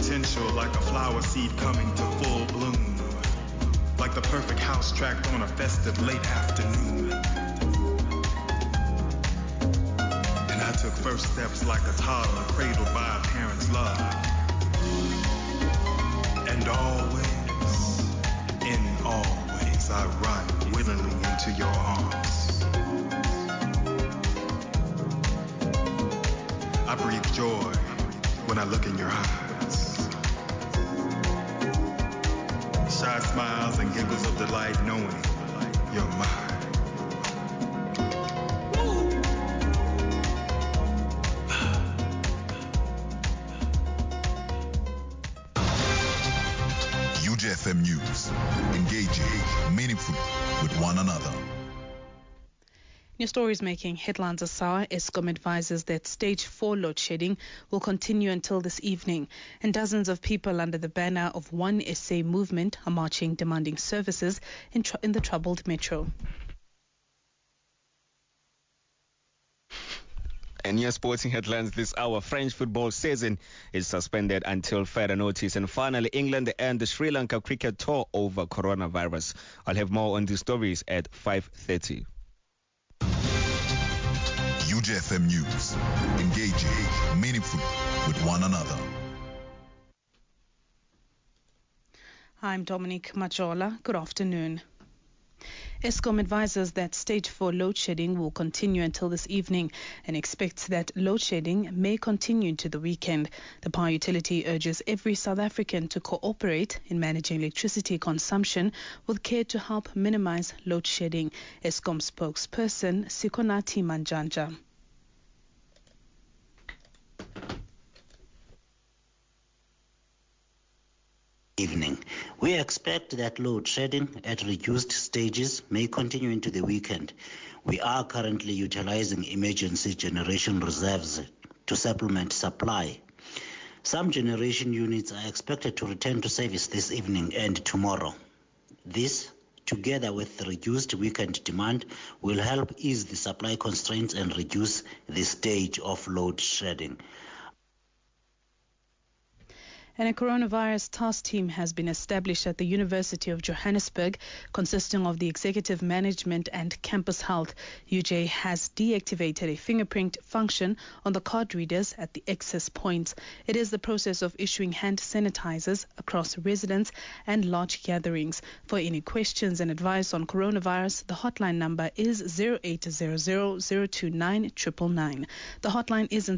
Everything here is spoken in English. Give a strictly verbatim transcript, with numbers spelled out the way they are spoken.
potential like a flower seed coming to full bloom. Like the perfect house track on a festive late afternoon. And I took first steps like a toddler cradled by a parent's love. And always, in all ways, I run willingly into your arms. I breathe joy when I look in your eyes. Shy smiles and giggles of delight knowing you're mine. U J F M News, engaging meaningfully with one another. New stories making headlines this hour. Eskom advises that stage four load shedding will continue until this evening, and dozens of people under the banner of One S A movement are marching demanding services in, tr- in the troubled metro. And your sporting headlines this hour. French football season is suspended until further notice. And finally, England and the Sri Lanka cricket tour over coronavirus. I'll have more on these stories at five thirty. U J F M News, engaging meaningfully with one another. I'm Dominique Majola. Good afternoon. Eskom advises that stage four load shedding will continue until this evening and expects that load shedding may continue into the weekend. The power utility urges every South African to cooperate in managing electricity consumption with care to help minimize load shedding. Eskom spokesperson Sikonati Manjanja. Evening. We expect that load shedding at reduced stages may continue into the weekend. We are currently utilizing emergency generation reserves to supplement supply. Some generation units are expected to return to service this evening and tomorrow. This, together with the reduced weekend demand, will help ease the supply constraints and reduce the stage of load shedding. And a coronavirus task team has been established at the University of Johannesburg, consisting of the executive management and campus health. U J has deactivated a fingerprint function on the card readers at the access points. It is the process of issuing hand sanitizers across residents and large gatherings. For any questions and advice on coronavirus, the hotline number is zero eight zero zero zero two nine nine nine nine. The hotline is in